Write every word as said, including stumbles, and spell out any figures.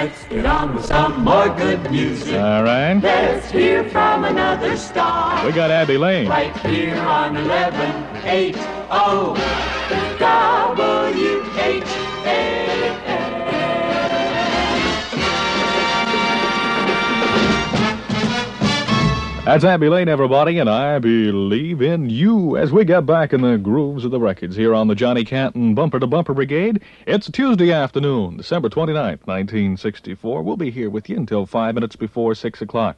Let's get on with some more good music. All right. Let's hear from another star. We got Abby Lane. Right here on eleven eighty W H A N. That's Abby Lane, everybody, and I believe in you as we get back in the grooves of the records here on the Johnny Canton Bumper to Bumper Brigade. It's Tuesday afternoon, December twenty-ninth, nineteen sixty-four. We'll be here with you until five minutes before six o'clock.